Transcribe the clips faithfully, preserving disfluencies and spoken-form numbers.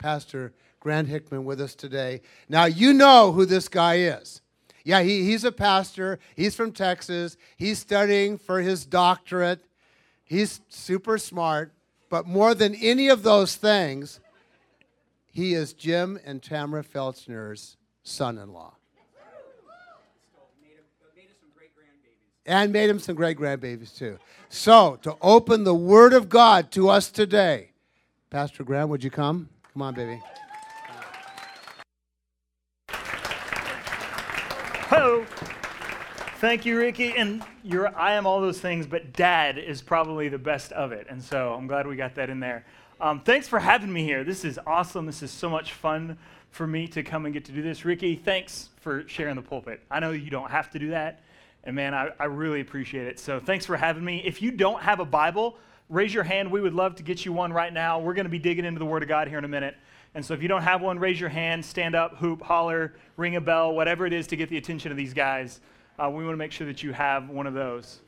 Pastor Grant Hickman with us today. Now, you know who this guy is. Yeah, he, he's a pastor. He's from Texas. He's studying for his doctorate. He's super smart. But more than any of those things, he is Jim and Tamara Felchner's son-in-law. And made him some great grandbabies, too. So, to open the Word of God to us today, Pastor Grant, would you come? Come on, baby. Hello. Thank you, Ricky. And you're, I am all those things, but Dad is probably the best of it. And so I'm glad we got that in there. Um, thanks for having me here. This is awesome. This is so much fun for me to come and get to do this. Ricky, thanks for sharing the pulpit. I know you don't have to do that. And man, I, I really appreciate it. So thanks for having me. If you don't have a Bible, raise your hand. We would love to get you one right now. We're going to be digging into the Word of God here in a minute. And so if you don't have one, raise your hand, stand up, hoop, holler, ring a bell, whatever it is to get the attention of these guys. Uh, we want to make sure that you have one of those.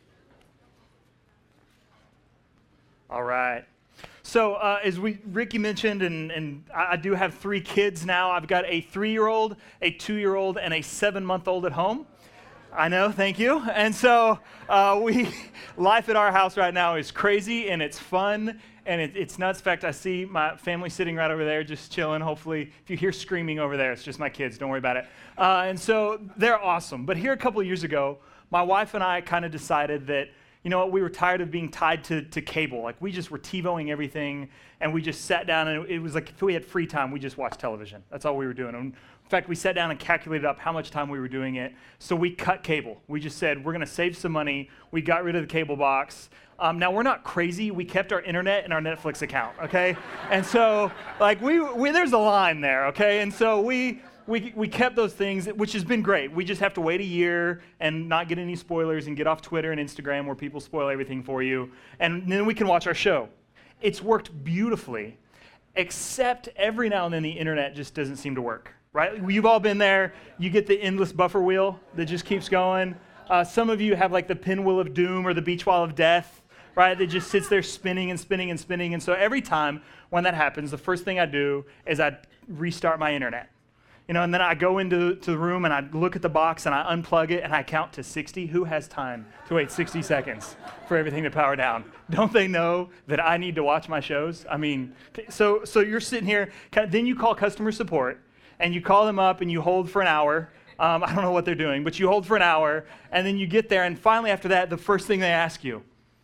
All right. So uh, as we Ricky mentioned, and, and I do have three kids now. I've got a three-year-old, a two-year-old, and a seven-month-old at home. I know, thank you. And so uh, we, life at our house right now is crazy, and it's fun, and it, it's nuts. In fact, I see my family sitting right over there just chilling. Hopefully, if you hear screaming over there, it's just my kids. Don't worry about it. Uh, and so they're awesome. But here a couple of years ago, my wife and I kind of decided that, you know what, we were tired of being tied to, to cable. Like, we just were TiVoing everything, and we just sat down, and it was like if we had free time, we just watched television. That's all we were doing. And in fact, we sat down and calculated up how much time we were doing it. So we cut cable. We just said, we're going to save some money. We got rid of the cable box. Um, now, we're not crazy. We kept our internet and our Netflix account, okay? And so, like, we, we there's a line there, okay? And so we, we, we kept those things, which has been great. We just have to wait a year and not get any spoilers and get off Twitter and Instagram where people spoil everything for you. And then we can watch our show. It's worked beautifully, except every now and then the internet just doesn't seem to work. Right? You've all been there. You get the endless buffer wheel that just keeps going. Uh, some of you have like the pinwheel of doom or the beach ball of death, right? That just sits there spinning and spinning and spinning. And so every time when that happens, the first thing I do is I restart my internet. You know, and then I go into to the room and I look at the box and I unplug it and I count to sixty. Who has time to wait sixty seconds for everything to power down? Don't they know that I need to watch my shows? I mean, so so you're sitting here, then you call customer support. And you call them up and you hold for an hour. Um, I don't know what they're doing, but you hold for an hour. And then you get there, and finally after that, the first thing they ask you,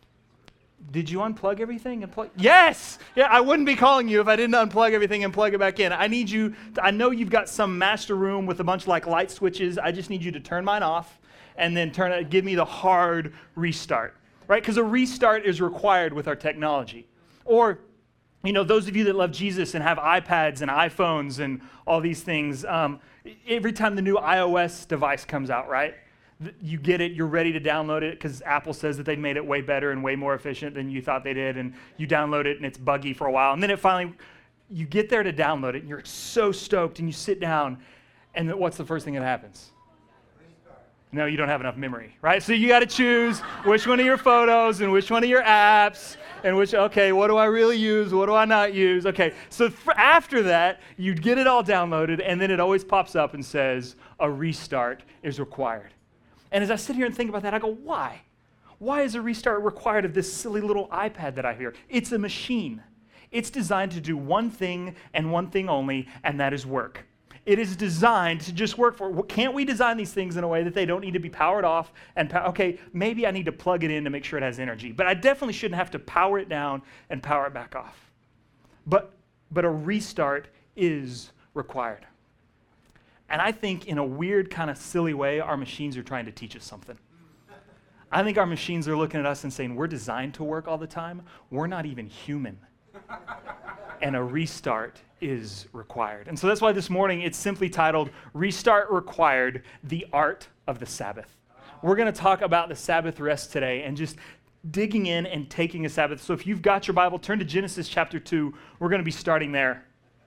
did you unplug everything and plug? Yes! Yeah, I wouldn't be calling you if I didn't unplug everything and plug it back in. I need you, to, I know you've got some master room with a bunch of like light switches. I just need you to turn mine off and then turn it, give me the hard restart, right? Because a restart is required with our technology. Or you know, those of you that love Jesus and have iPads and iPhones and all these things, um, every time the new iOS device comes out, right, you get it, you're ready to download it because Apple says that they made it way better and way more efficient than you thought they did, and you download it and it's buggy for a while, and then it finally, you get there to download it and you're so stoked and you sit down, and what's the first thing that happens? No, you don't have enough memory, right? So you got to choose which one of your photos and which one of your apps and which, okay, what do I really use? What do I not use? Okay, so for after that, you get it all downloaded, and then it always pops up and says, a restart is required. And as I sit here and think about that, I go, why? Why is a restart required of this silly little iPad that I hear? It's a machine. It's designed to do one thing and one thing only, and that is work. It is designed to just work for, can't we design these things in a way that they don't need to be powered off and, pow- okay, maybe I need to plug it in to make sure it has energy, but I definitely shouldn't have to power it down and power it back off. But, but a restart is required. And I think in a weird kind of silly way, our machines are trying to teach us something. I think our machines are looking at us and saying, we're designed to work all the time. We're not even human. And a restart is required. And so that's why this morning it's simply titled, Restart Required, the Art of the Sabbath. We're going to talk about the Sabbath rest today and just digging in and taking a Sabbath. So if you've got your Bible, turn to Genesis chapter two. We're going to be starting there.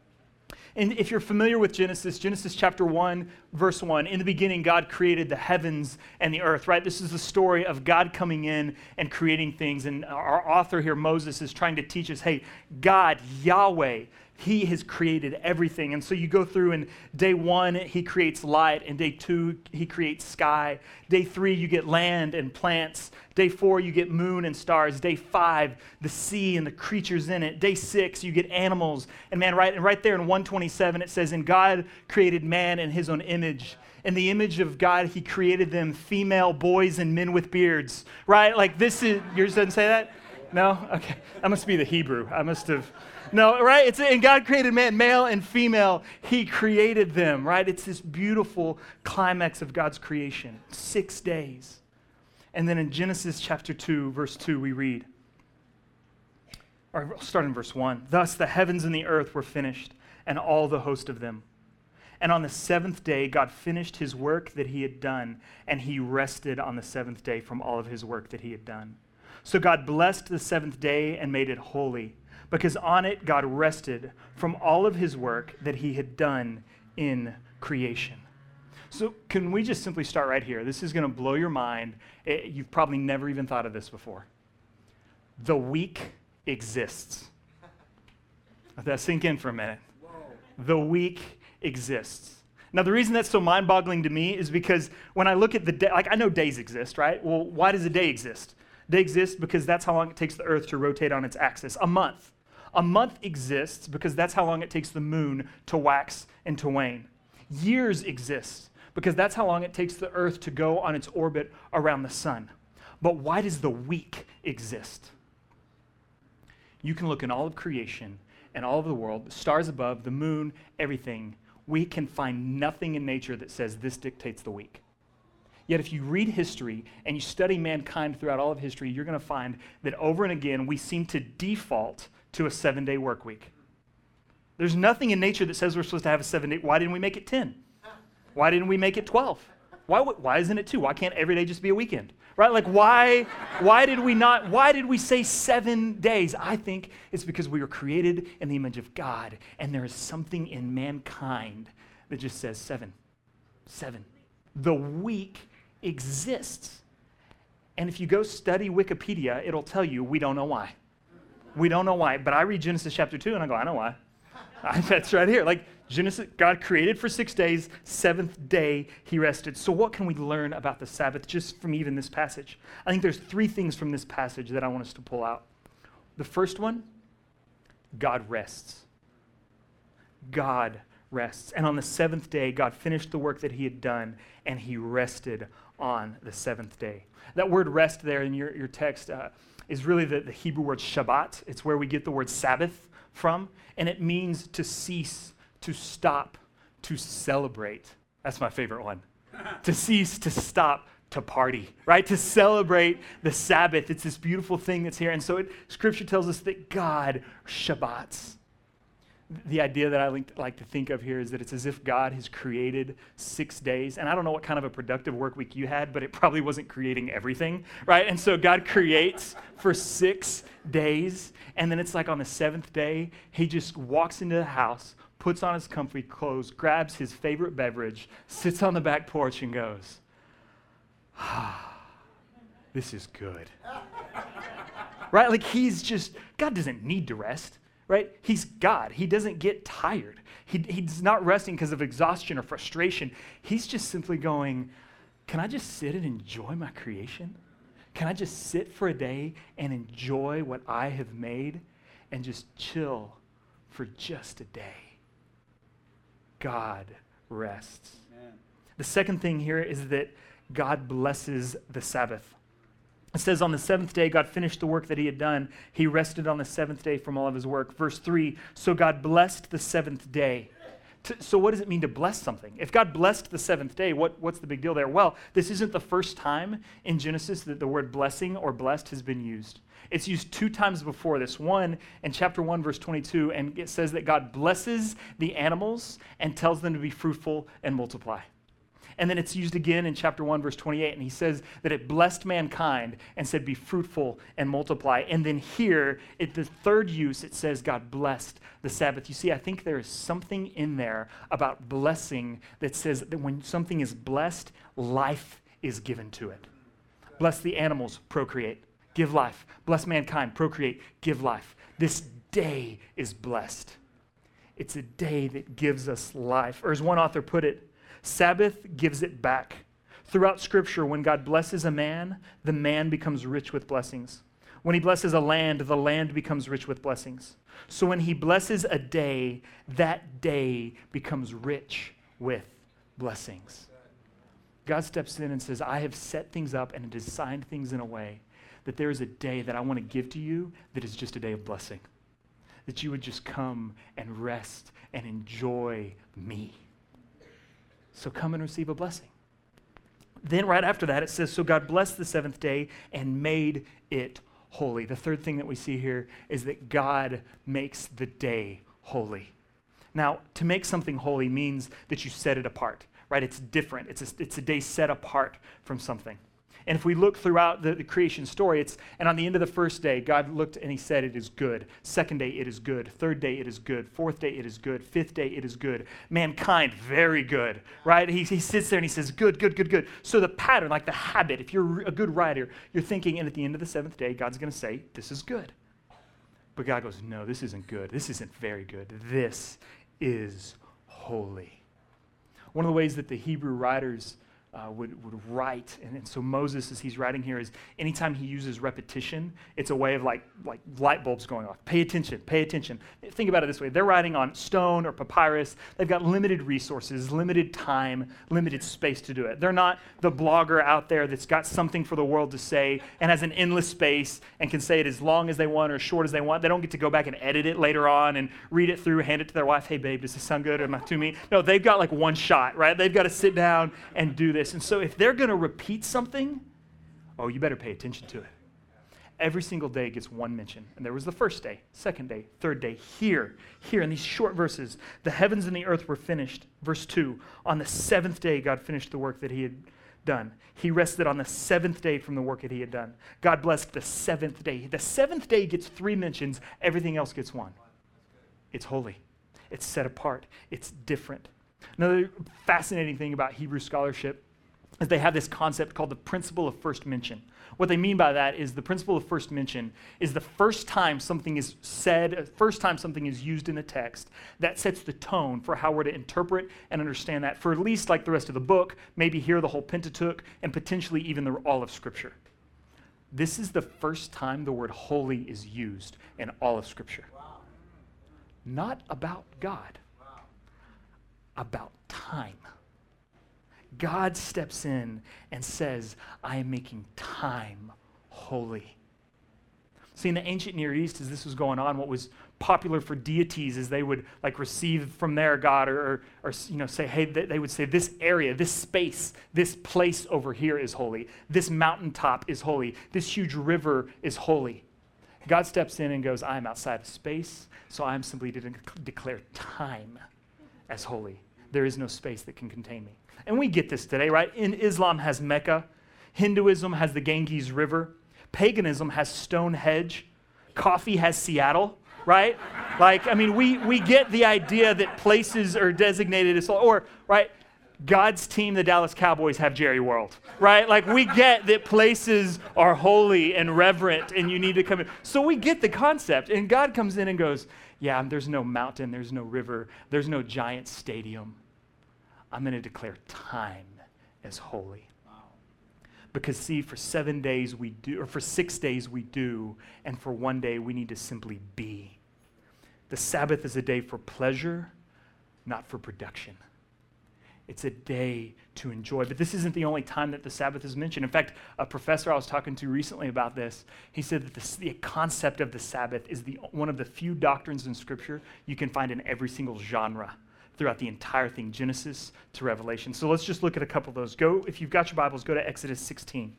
And if you're familiar with Genesis, Genesis chapter one, verse one, in the beginning, God created the heavens and the earth, right? This is the story of God coming in and creating things. And our author here, Moses, is trying to teach us, hey, God, Yahweh, He has created everything. And so you go through, and day one, he creates light. And day two, he creates sky. Day three, you get land and plants. Day four, you get moon and stars. Day five, the sea and the creatures in it. Day six, you get animals. And man, right, and right there in one twenty-seven, it says, and God created man in his own image. In the image of God, he created them, female boys and men with beards. Right? Like this is, yours doesn't say that? No? Okay. That must be the Hebrew. I must have... No, right? It's and God created man, male and female. He created them, right? It's this beautiful climax of God's creation. Six days. And then in Genesis chapter two, verse two, we read, or I'll start in verse one. Thus the heavens and the earth were finished, and all the host of them. And on the seventh day, God finished his work that he had done, and he rested on the seventh day from all of his work that he had done. So God blessed the seventh day and made it holy, because on it God rested from all of his work that he had done in creation. So can we just simply start right here? This is going to blow your mind. It, you've probably never even thought of this before. The week exists. Let that sink in for a minute. Whoa. The week exists. Now, the reason that's so mind-boggling to me is because when I look at the day, like I know days exist, right? Well, why does a day exist? Day exists because that's how long it takes the earth to rotate on its axis. A month. A month exists because that's how long it takes the moon to wax and to wane. Years exist because that's how long it takes the earth to go on its orbit around the sun. But why does the week exist? You can look in all of creation and all of the world, the stars above, the moon, everything. We can find nothing in nature that says this dictates the week. Yet if you read history and you study mankind throughout all of history, you're going to find that over and again we seem to default to a seven-day work week. There's nothing in nature that says we're supposed to have a seven-day. Why didn't we make it ten? Why didn't we make it twelve? Why, why isn't it two? Why can't every day just be a weekend? Right? Like why, why did we not, why did we say seven days? I think it's because we were created in the image of God, and there is something in mankind that just says seven. Seven. The week exists. And if you go study Wikipedia, it'll tell you we don't know why. We don't know why. But I read Genesis chapter two and I go, I know why. That's right here. Like Genesis, God created for six days, seventh day he rested. So what can we learn about the Sabbath just from even this passage? I think there's three things from this passage that I want us to pull out. The first one, God rests. God rests. And on the seventh day, God finished the work that he had done, and he rested on the seventh day. That word rest there in your, your text uh, is really the, the Hebrew word Shabbat. It's where we get the word Sabbath from, and it means to cease, to stop, to celebrate. That's my favorite one. To cease, to stop, to party, right? To celebrate the Sabbath. It's this beautiful thing that's here. And so it, Scripture tells us that God Shabbats. The idea that I like, like to think of here is that it's as if God has created six days. And I don't know what kind of a productive work week you had, but it probably wasn't creating everything, right? And so God creates for six days. And then it's like on the seventh day, he just walks into the house, puts on his comfy clothes, grabs his favorite beverage, sits on the back porch and goes, ah, this is good. Right? Like he's just, God doesn't need to rest. Right? He's God. He doesn't get tired. He, he's not resting because of exhaustion or frustration. He's just simply going, can I just sit and enjoy my creation? Can I just sit for a day and enjoy what I have made and just chill for just a day? God rests. Man. The second thing here is that God blesses the Sabbath. It says on the seventh day, God finished the work that he had done. He rested on the seventh day from all of his work. Verse three, so God blessed the seventh day. To, so what does it mean to bless something? If God blessed the seventh day, what, what's the big deal there? Well, this isn't the first time in Genesis that the word blessing or blessed has been used. It's used two times before this. One in chapter one, verse twenty-two, and it says that God blesses the animals and tells them to be fruitful and multiply. And then it's used again in chapter one, verse twenty-eight, and he says that it blessed mankind and said, be fruitful and multiply. And then here, at the third use, it says God blessed the Sabbath. You see, I think there is something in there about blessing that says that when something is blessed, life is given to it. Bless the animals, procreate, give life. Bless mankind, procreate, give life. This day is blessed. It's a day that gives us life. Or as one author put it, Sabbath gives it back. Throughout Scripture, when God blesses a man, the man becomes rich with blessings. When he blesses a land, the land becomes rich with blessings. So when he blesses a day, that day becomes rich with blessings. God steps in and says, I have set things up and designed things in a way that there is a day that I want to give to you that is just a day of blessing. That you would just come and rest and enjoy me. So come and receive a blessing. Then right after that, it says, so God blessed the seventh day and made it holy. The third thing that we see here is that God makes the day holy. Now, to make something holy means that you set it apart, right? It's different. It's a, it's a day set apart from something. And if we look throughout the, the creation story, it's, and on the end of the first day, God looked and he said, it is good. Second day, it is good. Third day, it is good. Fourth day, it is good. Fifth day, it is good. Mankind, very good, right? He, he sits there and he says, good, good, good, good. So the pattern, like the habit, if you're a good writer, you're thinking, and at the end of the seventh day, God's going to say, this is good. But God goes, no, this isn't good. This isn't very good. This is holy. One of the ways that the Hebrew writers Uh, would, would write, and, and so Moses, as he's writing here, is anytime he uses repetition, it's a way of like like light bulbs going off. Pay attention, pay attention. Think about it this way. They're writing on stone or papyrus. They've got limited resources, limited time, limited space to do it. They're not the blogger out there that's got something for the world to say and has an endless space and can say it as long as they want or as short as they want. They don't get to go back and edit it later on and read it through, hand it to their wife. Hey, babe, does this sound good? Am I too mean? No, they've got like one shot, right? They've got to sit down and do this. And so if they're going to repeat something, oh, you better pay attention to it. Every single day gets one mention. And there was the first day, second day, third day. Here, here in these short verses, the heavens and the earth were finished. Verse two, on the seventh day, God finished the work that he had done. He rested on the seventh day from the work that he had done. God blessed the seventh day. The seventh day gets three mentions. Everything else gets one. It's holy. It's set apart. It's different. Another fascinating thing about Hebrew scholarship is they have this concept called the principle of first mention. What they mean by that is the principle of first mention is the first time something is said, first time something is used in a text, that sets the tone for how we're to interpret and understand that for at least like the rest of the book, maybe here the whole Pentateuch, and potentially even the, all of Scripture. This is the first time the word holy is used in all of Scripture. Wow. Not about God, wow. About time. God steps in and says, I am making time holy. See, in the ancient Near East, as this was going on, what was popular for deities is they would like receive from their God or, or, or you know, say, hey, they would say this area, this space, this place over here is holy. This mountaintop is holy. This huge river is holy. God steps in and goes, I am outside of space, so I am simply to de- declare time as holy. There is no space that can contain me. And we get this today, right? In Islam has Mecca. Hinduism has the Ganges River. Paganism has Stonehenge. Coffee has Seattle, right? Like, I mean, we, we get the idea that places are designated as, or, right, God's team, the Dallas Cowboys, have Jerry World, right? Like, we get that places are holy and reverent and you need to come in. So we get the concept. And God comes in and goes, yeah, there's no mountain, there's no river, there's no giant stadium. I'm going to declare time as holy. Wow. Because see, for seven days we do, or for six days we do, and for one day we need to simply be. The Sabbath is a day for pleasure, not for production. It's a day to enjoy. But this isn't the only time that the Sabbath is mentioned. In fact, a professor I was talking to recently about this, he said that this, the concept of the Sabbath is the, one of the few doctrines in Scripture you can find in every single genre throughout the entire thing, Genesis to Revelation. So let's just look at a couple of those. Go, if you've got your Bibles, go to Exodus sixteen.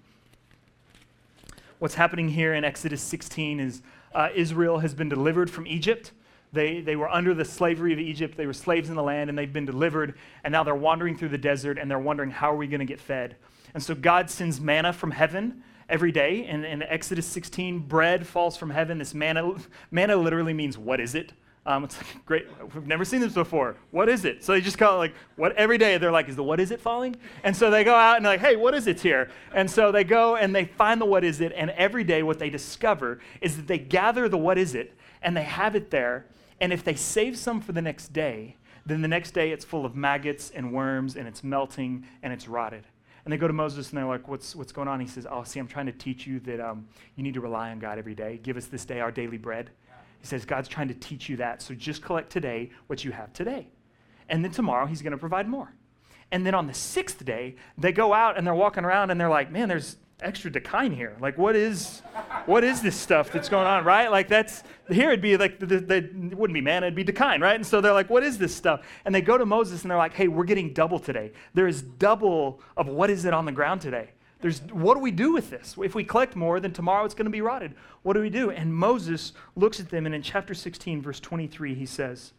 What's happening here in Exodus sixteen is uh, Israel has been delivered from Egypt. They, they were under the slavery of Egypt. They were slaves in the land, and they've been delivered, and now they're wandering through the desert, and they're wondering, how are we going to get fed? And so God sends manna from heaven every day. And in Exodus sixteen, bread falls from heaven. This manna, manna literally means, what is it? Um, it's like, great, we've never seen this before. What is it? So they just call it like, what, every day they're like, is the what is it falling? And so they go out and they're like, hey, what is it here? And so they go and they find the what is it, and every day what they discover is that they gather the what is it, and they have it there, And if they save some for the next day, then the next day it's full of maggots and worms and it's melting and it's rotted. And they go to Moses and they're like, what's what's going on? He says, oh, see, I'm trying to teach you that um, you need to rely on God every day. Give us this day our daily bread. He says, God's trying to teach you that. So just collect today what you have today. And then tomorrow he's going to provide more. And then on the sixth day, they go out and they're walking around and they're like, man, there's extra decline here. Like, what is what is this stuff that's going on, right? Like, that's, here it'd be like, the, the, it wouldn't be manna, it'd be decline, right? And so they're like, what is this stuff? And they go to Moses and they're like, hey, we're getting double today. There is double of what is it on the ground today. There's, what do we do with this? If we collect more, then tomorrow it's going to be rotted. What do we do? And Moses looks at them, and in chapter sixteen, verse twenty-three, he says,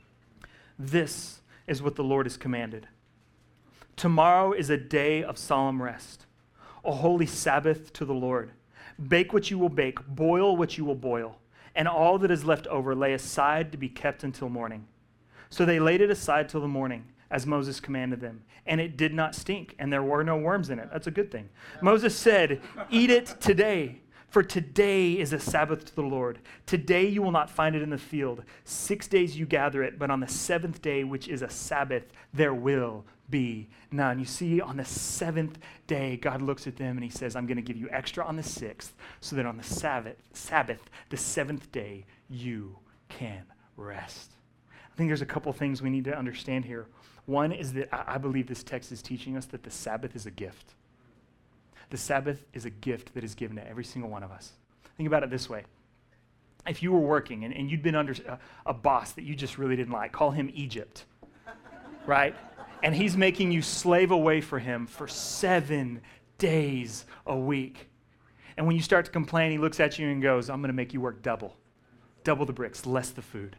this is what the Lord has commanded. Tomorrow is a day of solemn rest, a holy Sabbath to the Lord. Bake what you will bake, boil what you will boil, and all that is left over lay aside to be kept until morning. So they laid it aside till the morning, as Moses commanded them, and it did not stink, and there were no worms in it. That's a good thing. Moses said, eat it today, for today is a Sabbath to the Lord. Today you will not find it in the field. Six days you gather it, but on the seventh day, which is a Sabbath, there will be none. You see, on the seventh day, God looks at them and he says, I'm going to give you extra on the sixth, so that on the Sabbath, Sabbath, the seventh day, you can rest. I think there's a couple things we need to understand here. One is that I believe this text is teaching us that the Sabbath is a gift. The Sabbath is a gift that is given to every single one of us. Think about it this way. If you were working and, and you'd been under a, a boss that you just really didn't like, call him Egypt, right? And he's making you slave away for him for seven days a week. And when you start to complain, he looks at you and goes, I'm going to make you work double. Double the bricks, less the food.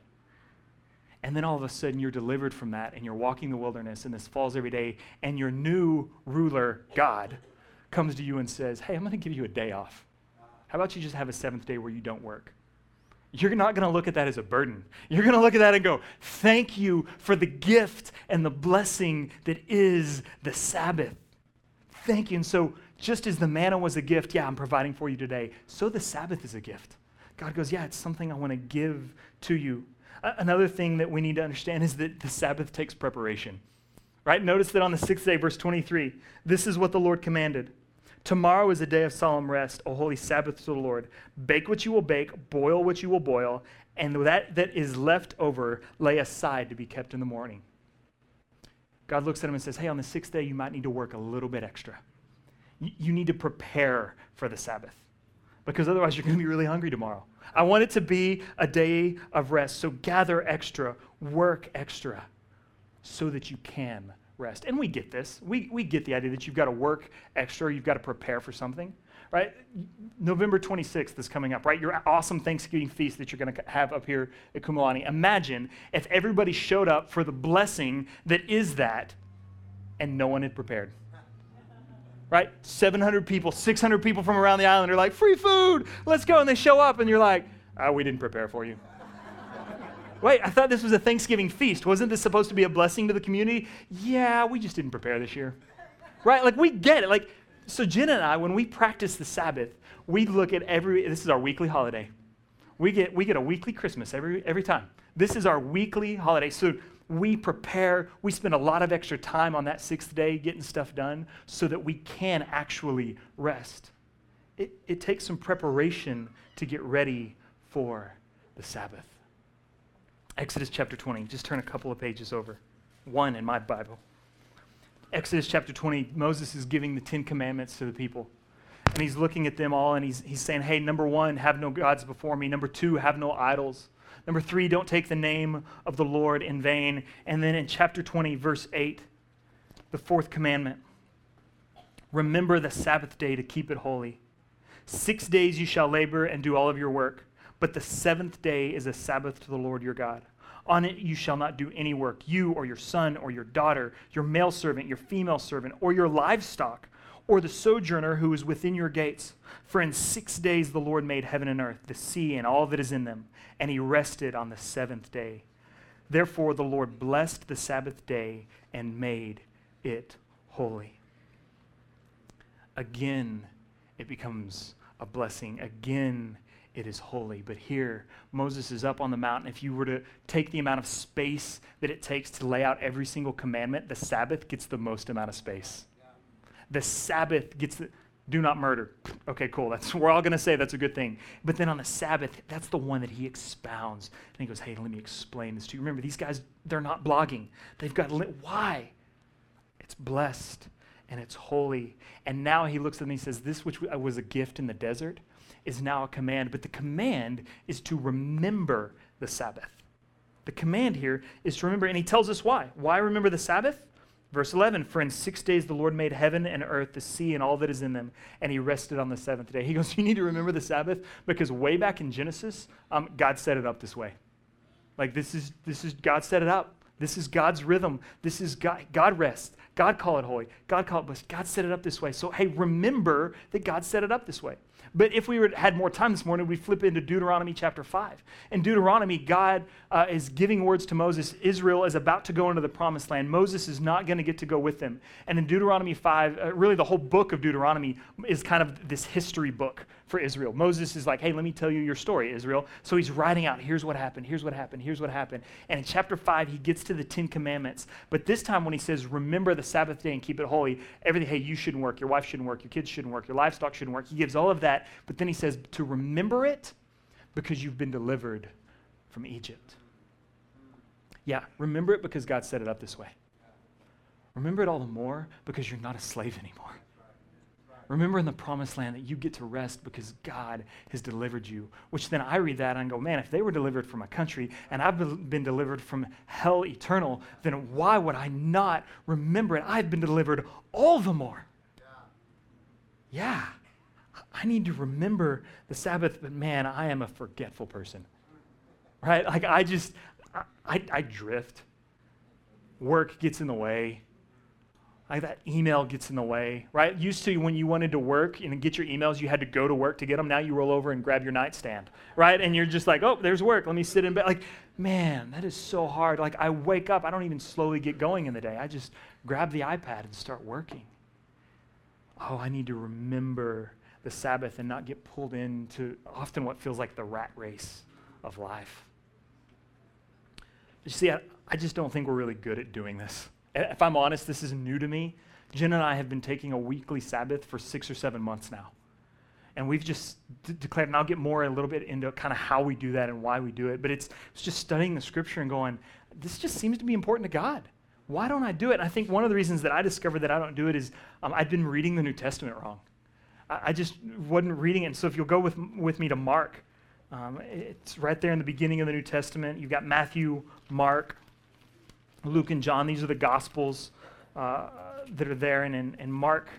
And then all of a sudden you're delivered from that and you're walking the wilderness and this falls every day and your new ruler, God, comes to you and says, hey, I'm going to give you a day off. How about you just have a seventh day where you don't work? You're not going to look at that as a burden. You're going to look at that and go, thank you for the gift and the blessing that is the Sabbath. Thank you. And so just as the manna was a gift, yeah, I'm providing for you today, so the Sabbath is a gift. God goes, yeah, it's something I want to give to you. Uh, another thing that we need to understand is that the Sabbath takes preparation. Right? Notice that on the sixth day, verse twenty-three, this is what the Lord commanded. Tomorrow is a day of solemn rest, a holy Sabbath to the Lord. Bake what you will bake, boil what you will boil, and that that is left over, lay aside to be kept in the morning. God looks at him and says, hey, on the sixth day, you might need to work a little bit extra. You, you need to prepare for the Sabbath, because otherwise you're going to be really hungry tomorrow. I want it to be a day of rest, so gather extra, work extra, so that you can rest. And we get this. We we get the idea that you've got to work extra, you've got to prepare for something, right? November twenty-sixth is coming up, right? Your awesome Thanksgiving feast that you're going to have up here at Kumulani. Imagine if everybody showed up for the blessing that is that, and no one had prepared. Right? seven hundred people, six hundred people from around the island are like, free food, let's go. And they show up and you're like, oh, we didn't prepare for you. Wait, I thought this was a Thanksgiving feast. Wasn't this supposed to be a blessing to the community? Yeah, we just didn't prepare this year. Right? Like, we get it. Like, so Jen and I, when we practice the Sabbath, we look at every, this is our weekly holiday. We get we get a weekly Christmas every every time. This is our weekly holiday. So we prepare, we spend a lot of extra time on that sixth day getting stuff done so that we can actually rest. It, it takes some preparation to get ready for the Sabbath. Exodus chapter twenty, just turn a couple of pages over. One in my Bible. Exodus chapter twenty, Moses is giving the Ten Commandments to the people. And he's looking at them all and he's, he's saying, hey, number one, have no gods before me. Number two, have no idols. Number three, don't take the name of the Lord in vain. And then in chapter twenty, verse eight, the fourth commandment, remember the Sabbath day to keep it holy. Six days you shall labor and do all of your work, but the seventh day is a Sabbath to the Lord your God. On it you shall not do any work, you or your son or your daughter, your male servant, your female servant, or your livestock, or the sojourner who is within your gates. For in six days the Lord made heaven and earth, the sea and all that is in them, and he rested on the seventh day. Therefore the Lord blessed the Sabbath day and made it holy. Again, it becomes a blessing. Again, it is holy. But here, Moses is up on the mountain. If you were to take the amount of space that it takes to lay out every single commandment, the Sabbath gets the most amount of space. The Sabbath gets the, do not murder. Okay, cool. That's we're all going to say that's a good thing. But then on the Sabbath, that's the one that he expounds. And he goes, hey, let me explain this to you. Remember, these guys, they're not blogging. They've got, li- why? It's blessed and it's holy. And now he looks at them and he says, this which was a gift in the desert is now a command. But the command is to remember the Sabbath. The command here is to remember, and he tells us why. Why remember the Sabbath? Verse eleven, for in six days the Lord made heaven and earth, the sea and all that is in them, and he rested on the seventh day. He goes, you need to remember the Sabbath because way back in Genesis, um, God set it up this way. Like this is, this is, God set it up. This is God's rhythm. This is God, God rest. God call it holy. God call it blessed. God set it up this way. So, hey, remember that God set it up this way. But if we were, had more time this morning, we'd flip into Deuteronomy chapter five. In Deuteronomy, God uh, is giving words to Moses. Israel is about to go into the promised land. Moses is not going to get to go with them. And in Deuteronomy five, uh, really the whole book of Deuteronomy is kind of this history book for Israel. Moses is like, hey, let me tell you your story, Israel. So he's writing out, here's what happened, here's what happened, here's what happened. And in chapter five, he gets to the Ten Commandments. But this time when he says, remember the Sabbath day and keep it holy, everything, hey, you shouldn't work, your wife shouldn't work, your kids shouldn't work, your livestock shouldn't work. He gives all of that. But then he says to remember it because you've been delivered from Egypt. Yeah, remember it because God set it up this way. Remember it all the more because you're not a slave anymore. Remember in the promised land that you get to rest because God has delivered you, which then I read that and go, man, if they were delivered from a country and I've been delivered from hell eternal, then why would I not remember it? I've been delivered all the more. Yeah, I need to remember the Sabbath, but man, I am a forgetful person, right? Like I just, I, I, I drift. Work gets in the way. Like that email gets in the way, right? Used to when you wanted to work and get your emails, you had to go to work to get them. Now you roll over and grab your nightstand, right? And you're just like, oh, there's work. Let me sit in bed. Like, man, that is so hard. Like I wake up, I don't even slowly get going in the day. I just grab the iPad and start working. Oh, I need to remember the Sabbath and not get pulled into often what feels like the rat race of life. You see, I, I just don't think we're really good at doing this. If I'm honest, this is new to me. Jen and I have been taking a weekly Sabbath for six or seven months now. And we've just d- declared, and I'll get more a little bit into kind of how we do that and why we do it, but it's, it's just studying the scripture and going, this just seems to be important to God. Why don't I do it? And I think one of the reasons that I discovered that I don't do it is um, I've been reading the New Testament wrong. I, I just wasn't reading it. And so if you'll go with, with me to Mark, um, it's right there in the beginning of the New Testament. You've got Matthew, Mark, Luke and John. These are the Gospels uh, that are there. And in, in Mark,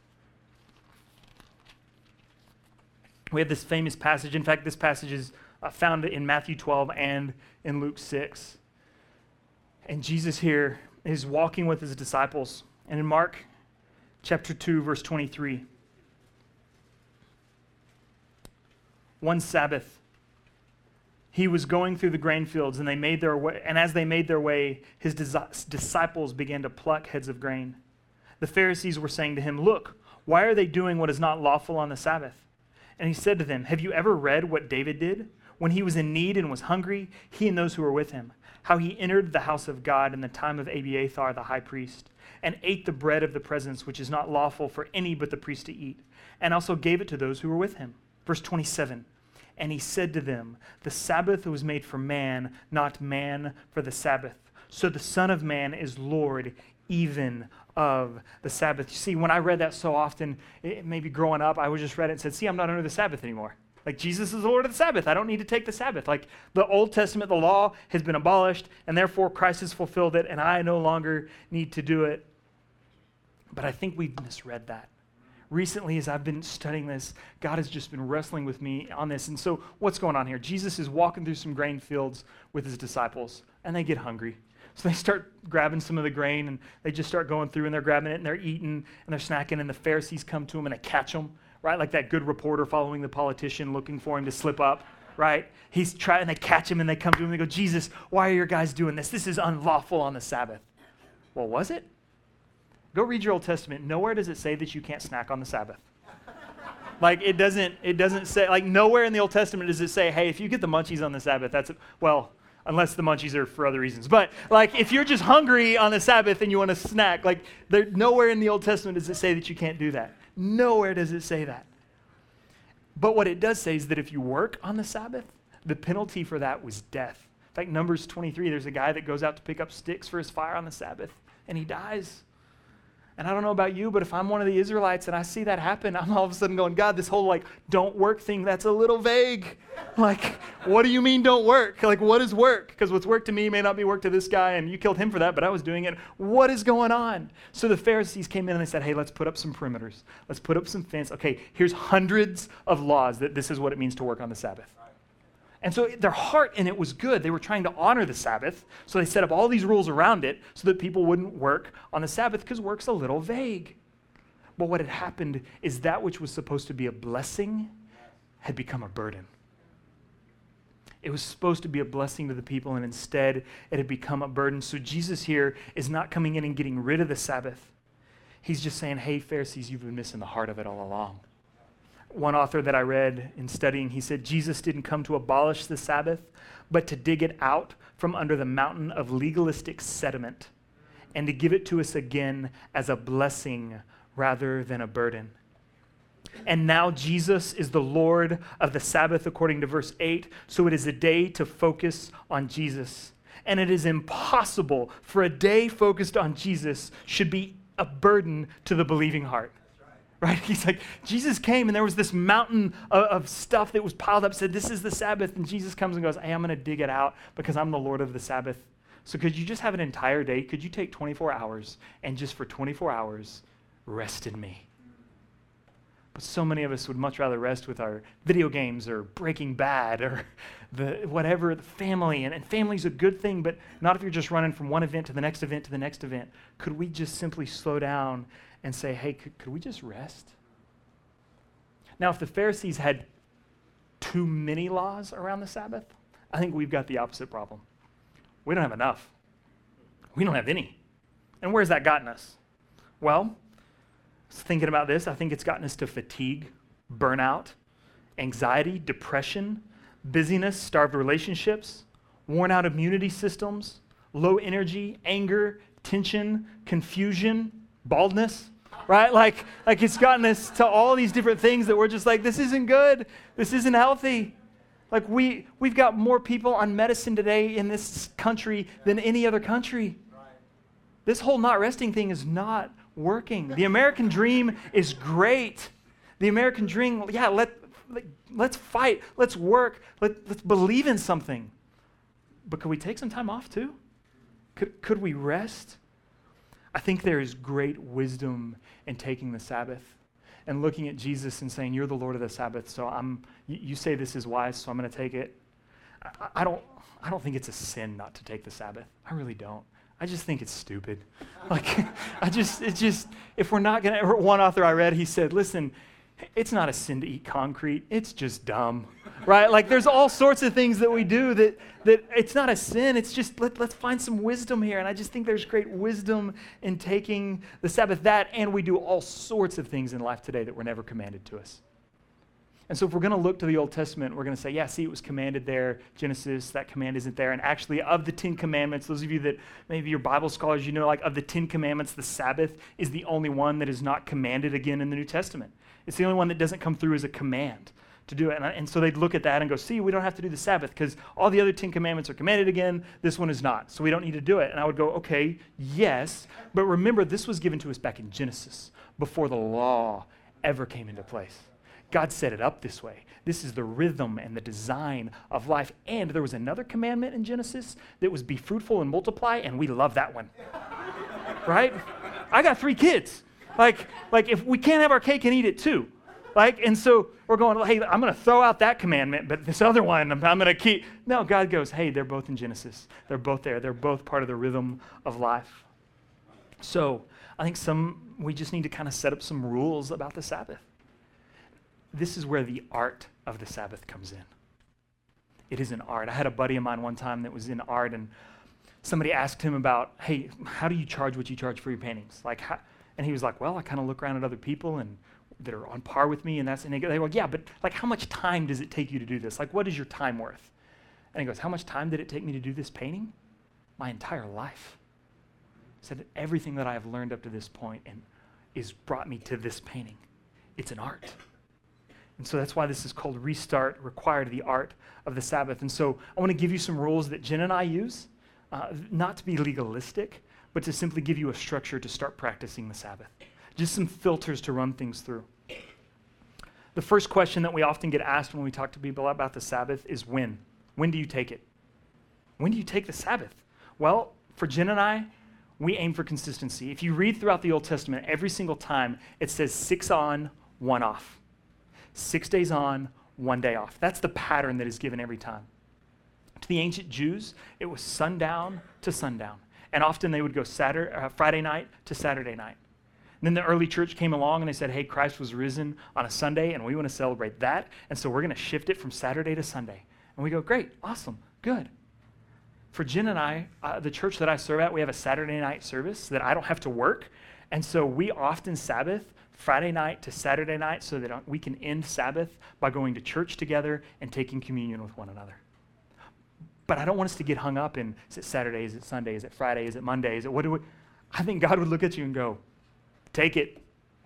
we have this famous passage. In fact, this passage is uh, found in Matthew twelve and in Luke six. And Jesus here is walking with his disciples. And in Mark chapter two, verse twenty-three, one Sabbath, he was going through the grain fields, and they made their way, and as they made their way, his dis- disciples began to pluck heads of grain. The Pharisees were saying to him, "Look, why are they doing what is not lawful on the Sabbath?" And he said to them, "Have you ever read what David did when he was in need and was hungry, he and those who were with him, how he entered the house of God in the time of Abiathar the high priest, and ate the bread of the presence, which is not lawful for any but the priest to eat, and also gave it to those who were with him?" Verse twenty-seven. And he said to them, "The Sabbath was made for man, not man for the Sabbath. So the Son of Man is Lord even of the Sabbath." You see, when I read that so often, it, maybe growing up, I would just read it and said, see, I'm not under the Sabbath anymore. Like Jesus is the Lord of the Sabbath. I don't need to take the Sabbath. Like the Old Testament, the law has been abolished, and therefore Christ has fulfilled it, and I no longer need to do it. But I think we've misread that. Recently, as I've been studying this, God has just been wrestling with me on this. And so what's going on here? Jesus is walking through some grain fields with his disciples, and they get hungry. So they start grabbing some of the grain, and they just start going through, and they're grabbing it, and they're eating, and they're snacking, and the Pharisees come to them, and they catch them, right? Like that good reporter following the politician looking for him to slip up, right? He's trying, and they catch him, and they come to him, and they go, "Jesus, why are your guys doing this? This is unlawful on the Sabbath." Well, was it? Go read your Old Testament. Nowhere does it say that you can't snack on the Sabbath. Like it doesn't, it doesn't say, like nowhere in the Old Testament does it say, hey, if you get the munchies on the Sabbath, that's, well, unless the munchies are for other reasons. But like if you're just hungry on the Sabbath and you want to snack, like there, nowhere in the Old Testament does it say that you can't do that. Nowhere does it say that. But what it does say is that if you work on the Sabbath, the penalty for that was death. In fact, Numbers twenty-three, there's a guy that goes out to pick up sticks for his fire on the Sabbath, and he dies. And I don't know about you, but if I'm one of the Israelites and I see that happen, I'm all of a sudden going, God, this whole like don't work thing, that's a little vague. Like, what do you mean don't work? Like, what is work? Because what's work to me may not be work to this guy, and you killed him for that, but I was doing it. What is going on? So the Pharisees came in and they said, hey, let's put up some perimeters. Let's put up some fence. Okay, here's hundreds of laws that this is what it means to work on the Sabbath. And so their heart in it was good. They were trying to honor the Sabbath, so they set up all these rules around it so that people wouldn't work on the Sabbath because work's a little vague. But what had happened is that which was supposed to be a blessing had become a burden. It was supposed to be a blessing to the people, and instead it had become a burden. So Jesus here is not coming in and getting rid of the Sabbath. He's just saying, hey, Pharisees, you've been missing the heart of it all along. One author that I read in studying, he said, Jesus didn't come to abolish the Sabbath, but to dig it out from under the mountain of legalistic sediment and to give it to us again as a blessing rather than a burden. And now Jesus is the Lord of the Sabbath, according to verse eight, so it is a day to focus on Jesus. And it is impossible for a day focused on Jesus should be a burden to the believing heart. Right? He's like, Jesus came and there was this mountain of, of stuff that was piled up, said, this is the Sabbath. And Jesus comes and goes, hey, I'm going to dig it out because I'm the Lord of the Sabbath. So could you just have an entire day? Could you take twenty-four hours and just for twenty-four hours rest in me? But so many of us would much rather rest with our video games or Breaking Bad or the whatever, the family. And, and family's a good thing, but not if you're just running from one event to the next event to the next event. Could we just simply slow down and say, hey, could, could we just rest? Now, if the Pharisees had too many laws around the Sabbath, I think we've got the opposite problem. We don't have enough. We don't have any. And where's that gotten us? Well, thinking about this, I think it's gotten us to fatigue, burnout, anxiety, depression, busyness, starved relationships, worn out immunity systems, low energy, anger, tension, confusion, baldness, right? Like, like it's gotten us to all these different things that we're just like, this isn't good. This isn't healthy. Like we, we've got more people on medicine today in this country than any other country. This whole not resting thing is not working. The American dream is great. The American dream, yeah, let, let, let's fight. Let's work. Let, let's believe in something. But could we take some time off too? Could, could we rest? I think there is great wisdom in taking the Sabbath and looking at Jesus and saying, you're the Lord of the Sabbath, so I'm. You, you say this is wise, so I'm going to take it. I, I don't I don't think it's a sin not to take the Sabbath. I really don't. I just think it's stupid. Like, I just, it's just, if we're not going to, one author I read, he said, listen, it's not a sin to eat concrete. It's just dumb, right? Like, there's all sorts of things that we do that, that it's not a sin. It's just, let, let's find some wisdom here. And I just think there's great wisdom in taking the Sabbath, that, and we do all sorts of things in life today that were never commanded to us. And so if we're going to look to the Old Testament, we're going to say, yeah, see, it was commanded there. Genesis, that command isn't there. And actually, of the Ten Commandments, those of you that maybe you're Bible scholars, you know, like of the Ten Commandments, the Sabbath is the only one that is not commanded again in the New Testament. It's the only one that doesn't come through as a command to do it. And, and so they'd look at that and go, see, we don't have to do the Sabbath because all the other Ten Commandments are commanded again. This one is not. So we don't need to do it. And I would go, okay, yes. But remember, this was given to us back in Genesis before the law ever came into place. God set it up this way. This is the rhythm and the design of life. And there was another commandment in Genesis that was be fruitful and multiply, and we love that one. Right? I got three kids. Like, like if we can't have our cake and eat it too. Like, and so we're going, hey, I'm going to throw out that commandment, but this other one I'm, I'm going to keep. No, God goes, hey, they're both in Genesis. They're both there. They're both part of the rhythm of life. So I think some we just need to kind of set up some rules about the Sabbath. This is where the art of the Sabbath comes in. It is an art. I had a buddy of mine one time that was in art, and somebody asked him about, hey, how do you charge what you charge for your paintings? Like, how? And he was like, well, I kind of look around at other people, and that are on par with me, and that's, and they go, they go, yeah, but like how much time does it take you to do this? Like what is your time worth? And he goes, how much time did it take me to do this painting? My entire life. He said, everything that I have learned up to this point and is brought me to this painting. It's an art. And so that's why this is called Restart, Required the Art of the Sabbath. And so I want to give you some rules that Jen and I use, uh, not to be legalistic, but to simply give you a structure to start practicing the Sabbath. Just some filters to run things through. The first question that we often get asked when we talk to people about the Sabbath is when? When do you take it? When do you take the Sabbath? Well, for Jen and I, we aim for consistency. If you read throughout the Old Testament, every single time it says six on, one off. Six days on, one day off. That's the pattern that is given every time. To the ancient Jews, it was sundown to sundown. And often they would go Saturday, uh, Friday night to Saturday night. And then the early church came along and they said, hey, Christ was risen on a Sunday and we want to celebrate that. And so we're going to shift it from Saturday to Sunday. And we go, great, awesome, good. For Jen and I, uh, the church that I serve at, we have a Saturday night service that I don't have to work. And so we often Sabbath Friday night to Saturday night so that we can end Sabbath by going to church together and taking communion with one another. But I don't want us to get hung up in, is it Saturday, is it Sunday, is it Friday, is it Monday, is it what do we, I think God would look at you and go, take it.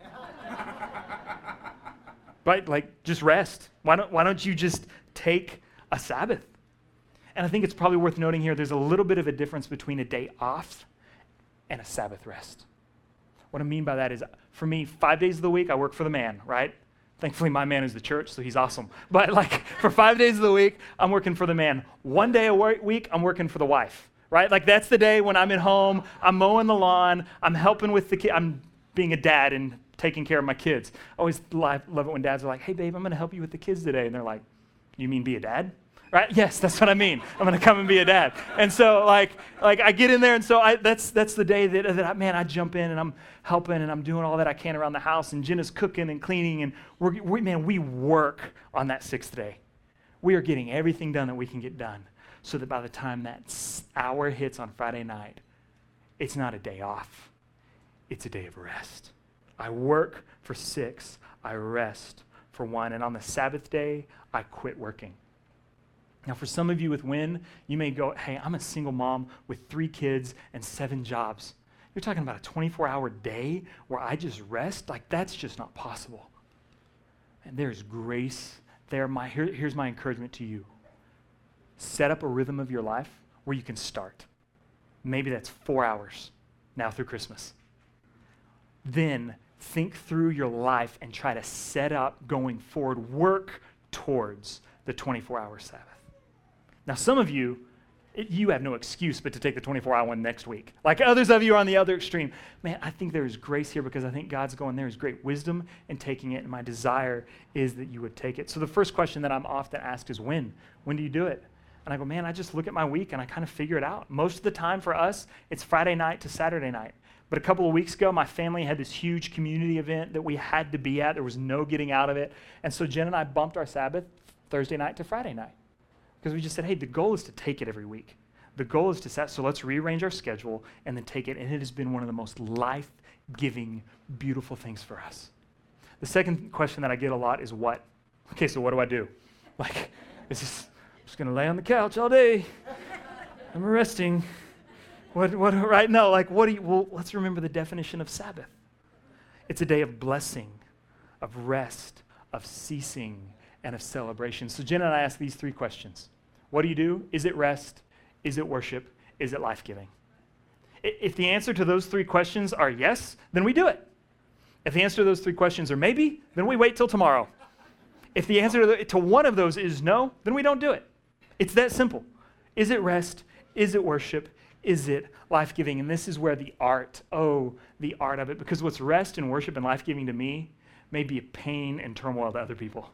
Right, like just rest. Why don't, why don't you just take a Sabbath? And I think it's probably worth noting here, there's a little bit of a difference between a day off and a Sabbath rest. What I mean by that is, for me, five days of the week, I work for the man, right? Thankfully, my man is the church, so he's awesome. But like, for five days of the week, I'm working for the man. One day a week, I'm working for the wife, right? Like, that's the day when I'm at home, I'm mowing the lawn, I'm helping with the kids, I'm being a dad and taking care of my kids. I always love it when dads are like, hey, babe, I'm going to help you with the kids today. And they're like, you mean be a dad? Right? Yes, that's what I mean. I'm going to come and be a dad. And so, like, like I get in there, and so I, that's that's the day that, that I, man, I jump in, and I'm helping, and I'm doing all that I can around the house, and Jen is cooking and cleaning, and we're, we, man, we work on that sixth day. We are getting everything done that we can get done so that by the time that hour hits on Friday night, it's not a day off. It's a day of rest. I work for six. I rest for one. And on the Sabbath day, I quit working. Now, for some of you with Win, you may go, hey, I'm a single mom with three kids and seven jobs. You're talking about a twenty-four hour day where I just rest? Like, that's just not possible. And there's grace there. My, here, here's my encouragement to you. Set up a rhythm of your life where you can start. Maybe that's four hours now through Christmas. Then think through your life and try to set up going forward, work towards the twenty-four hour Sabbath. Now, some of you, it, you have no excuse but to take the twenty-four hour one next week. Like others of you are on the other extreme. Man, I think there is grace here because I think God's going, there is great wisdom in taking it, and my desire is that you would take it. So the first question that I'm often asked is when? When do you do it? And I go, man, I just look at my week and I kind of figure it out. Most of the time for us, it's Friday night to Saturday night. But a couple of weeks ago, my family had this huge community event that we had to be at. There was no getting out of it. And so Jen and I bumped our Sabbath Thursday night to Friday night. Because we just said, hey, the goal is to take it every week. The goal is to set, so let's rearrange our schedule and then take it. And it has been one of the most life-giving, beautiful things for us. The second question that I get a lot is what? Okay, so what do I do? Like, is this, I'm just going to lay on the couch all day. I'm resting. What, what, right? No, like, what do you, well, let's remember the definition of Sabbath. It's a day of blessing, of rest, of ceasing, and of celebration. So Jen and I ask these three questions. What do you do? Is it rest? Is it worship? Is it life-giving? If the answer to those three questions are yes, then we do it. If the answer to those three questions are maybe, then we wait till tomorrow. If the answer to, the, to one of those is no, then we don't do it. It's that simple. Is it rest? Is it worship? Is it life-giving? And this is where the art, oh, the art of it, because what's rest and worship and life-giving to me may be a pain and turmoil to other people.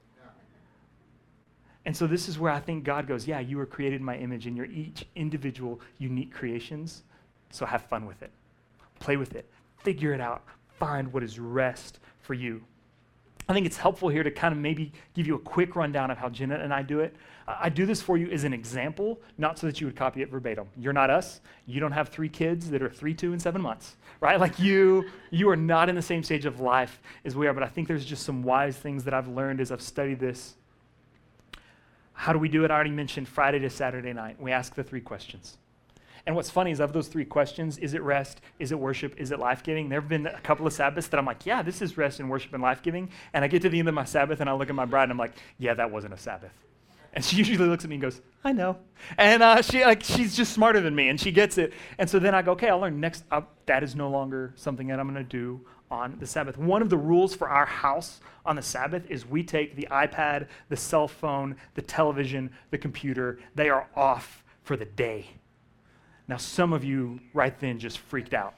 And so this is where I think God goes, yeah, you were created in my image and you're each individual, unique creations, so have fun with it. Play with it. Figure it out. Find what is rest for you. I think it's helpful here to kind of maybe give you a quick rundown of how Jenna and I do it. I do this for you as an example, not so that you would copy it verbatim. You're not us. You don't have three kids that are three, two, and seven months, right? Like you, you are not in the same stage of life as we are, but I think there's just some wise things that I've learned as I've studied this. How do we do it? I already mentioned Friday to Saturday night. We ask the three questions. And what's funny is of those three questions, is it rest, is it worship, is it life-giving? There have been a couple of Sabbaths that I'm like, yeah, this is rest and worship and life-giving. And I get to the end of my Sabbath and I look at my bride and I'm like, yeah, that wasn't a Sabbath. And she usually looks at me and goes, I know. And uh, she like she's just smarter than me and she gets it. And so then I go, okay, I'll learn next. Uh, that is no longer something that I'm going to do on the Sabbath. One of the rules for our house on the Sabbath is we take the iPad, the cell phone, the television, the computer. They are off for the day. Now, some of you right then just freaked out.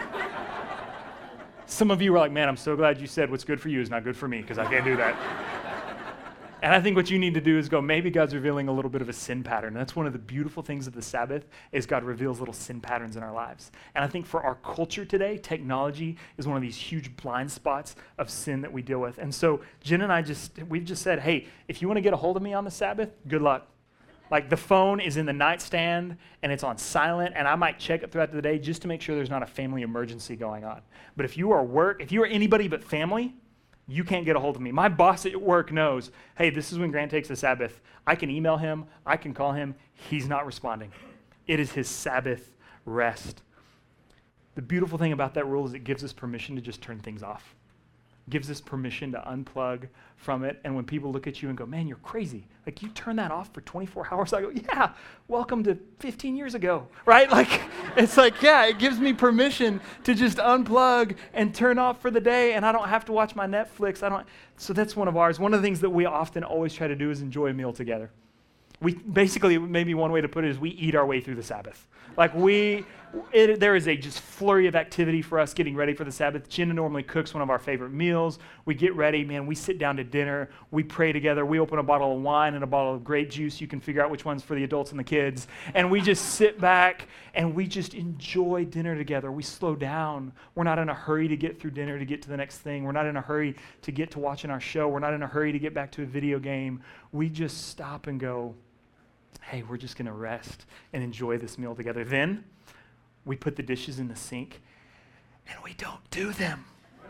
Some of you were like, man, I'm so glad you said what's good for you is not good for me because I can't do that. And I think what you need to do is go, maybe God's revealing a little bit of a sin pattern. And that's one of the beautiful things of the Sabbath is God reveals little sin patterns in our lives. And I think for our culture today, technology is one of these huge blind spots of sin that we deal with. And so Jen and I just, we've just said, hey, if you want to get a hold of me on the Sabbath, good luck. Like the phone is in the nightstand and it's on silent and I might check it throughout the day just to make sure there's not a family emergency going on. But if you are work, if you are anybody but family, you can't get a hold of me. My boss at work knows, hey, this is when Grant takes the Sabbath. I can email him. I can call him. He's not responding. It is his Sabbath rest. The beautiful thing about that rule is it gives us permission to just turn things off. Gives us permission to unplug from it. And when people look at you and go, man, you're crazy. Like you turn that off for twenty-four hours. I go, yeah, welcome to fifteen years ago, right? Like, it's like, yeah, it gives me permission to just unplug and turn off for the day. And I don't have to watch my Netflix. I don't. So that's one of ours. One of the things that we often always try to do is enjoy a meal together. We basically, maybe one way to put it is we eat our way through the Sabbath. Like we, it, there is a just flurry of activity for us getting ready for the Sabbath. Jenna normally cooks one of our favorite meals. We get ready, man, we sit down to dinner. We pray together. We open a bottle of wine and a bottle of grape juice. You can figure out which one's for the adults and the kids. And we just sit back and we just enjoy dinner together. We slow down. We're not in a hurry to get through dinner to get to the next thing. We're not in a hurry to get to watching our show. We're not in a hurry to get back to a video game. We just stop and go, hey, we're just going to rest and enjoy this meal together. Then we put the dishes in the sink and we don't do them.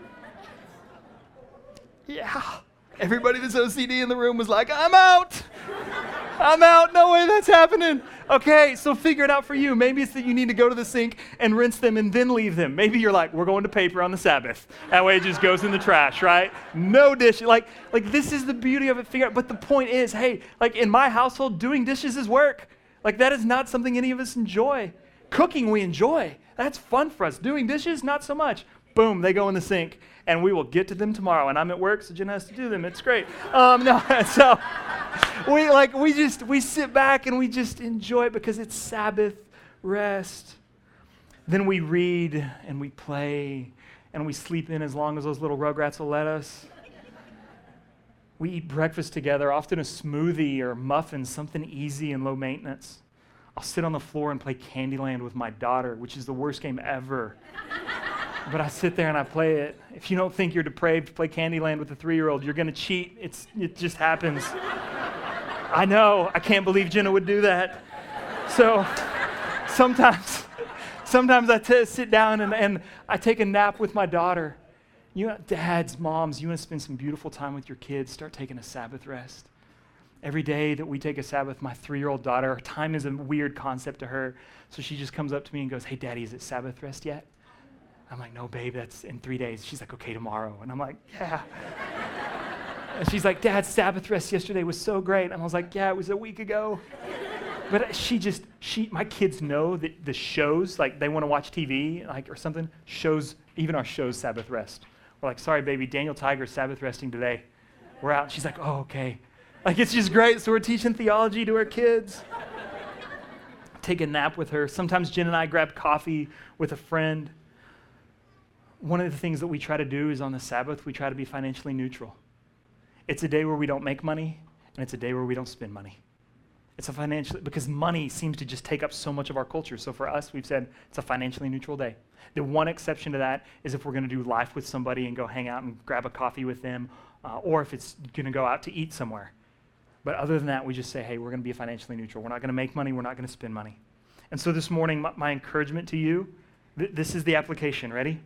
Yeah. Everybody that's O C D in the room was like, I'm out. I'm out. No way that's happening. Okay, so figure it out for you. Maybe it's that you need to go to the sink and rinse them and then leave them. Maybe you're like, we're going to paper on the Sabbath. That way it just goes in the trash, right? No dish. Like, like this is the beauty of it. Figure out. But the point is, hey, like in my household, doing dishes is work. Like that is not something any of us enjoy. Cooking we enjoy. That's fun for us. Doing dishes, not so much. Boom, they go in the sink. And we will get to them tomorrow. And I'm at work, so Jen has to do them. It's great. Um, no, so we like we just we sit back and we just enjoy it because it's Sabbath rest. Then we read and we play and we sleep in as long as those little rugrats will let us. We eat breakfast together, often a smoothie or muffins, something easy and low maintenance. I'll sit on the floor and play Candyland with my daughter, which is the worst game ever. But I sit there and I play it. If you don't think you're depraved to play Candyland with a three-year-old, you're going to cheat. It's It just happens. I know. I can't believe Jenna would do that. So sometimes sometimes I t- sit down and, and I take a nap with my daughter. You know, dads, moms, you want to spend some beautiful time with your kids, start taking a Sabbath rest. Every day that we take a Sabbath, my three-year-old daughter, time is a weird concept to her. So she just comes up to me and goes, hey, Daddy, is it Sabbath rest yet? I'm like, no, babe, that's in three days. She's like, okay, tomorrow. And I'm like, yeah. And she's like, Dad, Sabbath rest yesterday was so great. And I was like, yeah, it was a week ago. But she just, she, my kids know that the shows, like they want to watch T V, like or something, shows, even our shows Sabbath rest. We're like, sorry, baby, Daniel Tiger's Sabbath resting today. We're out. She's like, oh, okay. Like it's just great. So we're teaching theology to our kids. Take a nap with her. Sometimes Jen and I grab coffee with a friend. One of the things that we try to do is on the Sabbath, we try to be financially neutral. It's a day where we don't make money, and it's a day where we don't spend money. It's a financial, because money seems to just take up so much of our culture. So for us, we've said it's a financially neutral day. The one exception to that is if we're going to do life with somebody and go hang out and grab a coffee with them uh, or if it's going to go out to eat somewhere. But other than that, we just say, hey, we're going to be financially neutral. We're not going to make money. We're not going to spend money. And so this morning, my, my encouragement to you, th- this is the application. Ready?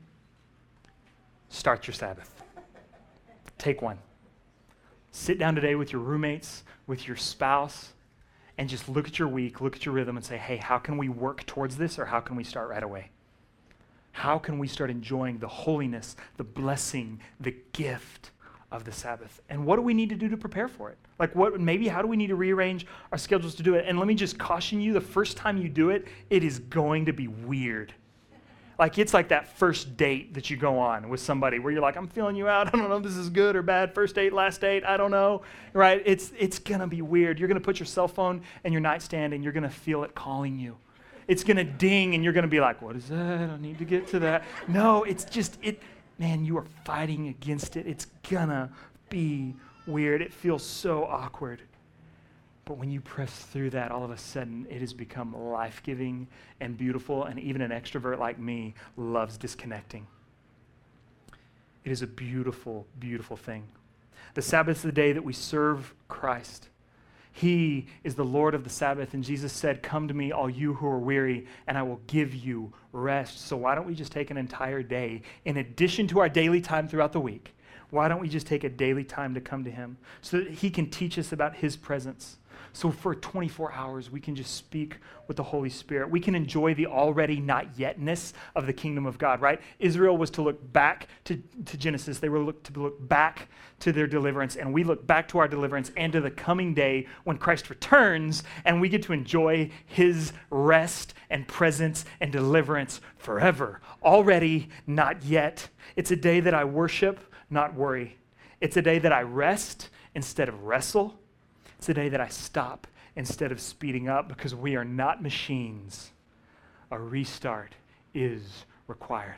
Start your Sabbath. Take one. Sit down today with your roommates, with your spouse, and just look at your week, look at your rhythm, and say, hey, how can we work towards this, or how can we start right away? How can we start enjoying the holiness, the blessing, the gift of the Sabbath? And what do we need to do to prepare for it? Like what, maybe how do we need to rearrange our schedules to do it? And let me just caution you, the first time you do it, it is going to be weird. Like it's like that first date that you go on with somebody where you're like, I'm feeling you out. I don't know if this is good or bad. First date, last date, I don't know, right? It's it's going to be weird. You're going to put your cell phone in your nightstand and you're going to feel it calling you. It's going to ding and you're going to be like, what is that? I need to get to that. No, it's just, it. man, you are fighting against it. It's going to be weird. It feels so awkward. But when you press through that, all of a sudden, it has become life-giving and beautiful, and even an extrovert like me loves disconnecting. It is a beautiful, beautiful thing. The Sabbath is the day that we serve Christ. He is the Lord of the Sabbath, and Jesus said, come to me, all you who are weary, and I will give you rest. So why don't we just take an entire day, in addition to our daily time throughout the week, why don't we just take a daily time to come to him so that he can teach us about his presence? So for twenty-four hours, we can just speak with the Holy Spirit. We can enjoy the already not yetness of the kingdom of God, right? Israel was to look back to, to Genesis. They were look, to look back to their deliverance, and we look back to our deliverance and to the coming day when Christ returns, and we get to enjoy his rest and presence and deliverance forever. Already not yet. It's a day that I worship, not worry. It's a day that I rest instead of wrestle. It's a day that I stop instead of speeding up, because we are not machines. A restart is required.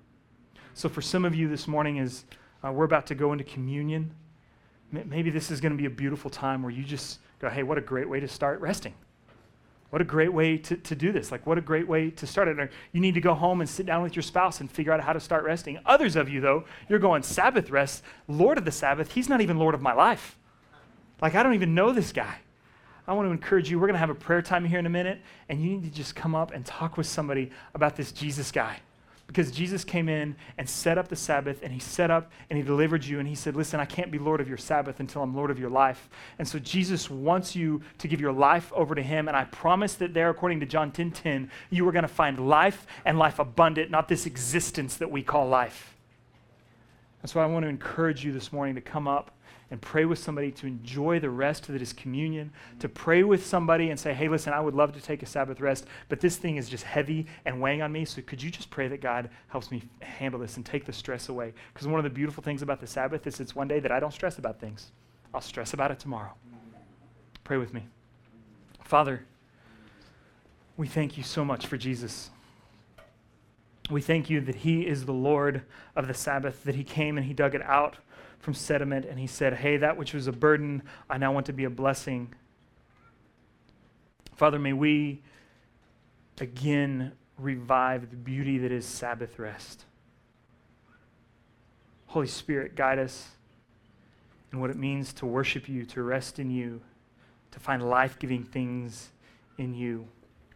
So for some of you this morning, as uh, we're about to go into communion, m- maybe this is going to be a beautiful time where you just go, hey, what a great way to start resting. What a great way to, to do this. Like, what a great way to start it. Or you need to go home and sit down with your spouse and figure out how to start resting. Others of you, though, you're going Sabbath rest, Lord of the Sabbath. He's not even Lord of my life. Like, I don't even know this guy. I want to encourage you. We're going to have a prayer time here in a minute, and you need to just come up and talk with somebody about this Jesus guy. Because Jesus came in and set up the Sabbath, and he set up and he delivered you, and he said, listen, I can't be Lord of your Sabbath until I'm Lord of your life. And so Jesus wants you to give your life over to him, and I promise that there, according to John ten ten, you are going to find life and life abundant, not this existence that we call life. And so I want to encourage you this morning to come up and pray with somebody, to enjoy the rest that is communion, to pray with somebody and say, hey, listen, I would love to take a Sabbath rest, but this thing is just heavy and weighing on me, so could you just pray that God helps me handle this and take the stress away? Because one of the beautiful things about the Sabbath is it's one day that I don't stress about things. I'll stress about it tomorrow. Pray with me. Father, we thank you so much for Jesus. We thank you that he is the Lord of the Sabbath, that he came and he dug it out from sediment, and he said, hey, that which was a burden, I now want to be a blessing. Father, may we again revive the beauty that is Sabbath rest. Holy Spirit, guide us in what it means to worship you, to rest in you, to find life-giving things in you.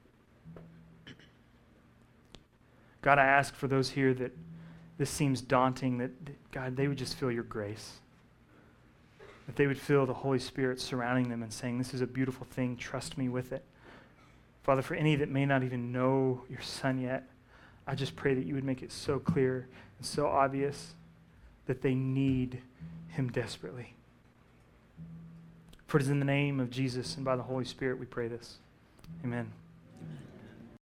God, I ask for those here that this seems daunting, that, that, God, they would just feel your grace. That they would feel the Holy Spirit surrounding them and saying, this is a beautiful thing, trust me with it. Father, for any that may not even know your Son yet, I just pray that you would make it so clear and so obvious that they need him desperately. For it is in the name of Jesus and by the Holy Spirit we pray this. Amen. Amen.